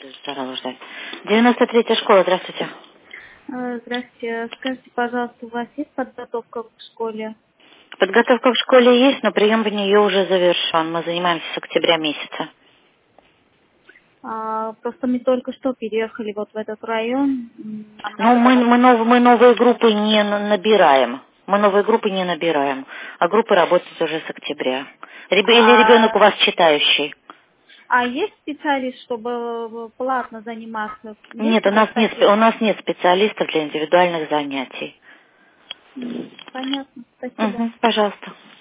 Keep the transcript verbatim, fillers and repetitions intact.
Здорово ждать. девяносто третья школа, здравствуйте. Э, Здравствуйте. Скажите, пожалуйста, у вас есть подготовка в школе? Подготовка в школе есть, но прием в нее уже завершен. Мы занимаемся с октября месяца. А, просто мы только что переехали вот в этот район. М, Нам Ну, надо мы, было... мы, нов- мы новые группы не на- набираем. Мы новые группы не набираем. А группы работают уже с октября. Реб- Или ребенок у А, вас читающий? а есть специалист, чтобы э, платно заниматься? Есть Нет, у у вас нас нет, спе- такие? у нас нет специалистов для индивидуальных занятий. М, Понятно. Спасибо. Угу, пожалуйста.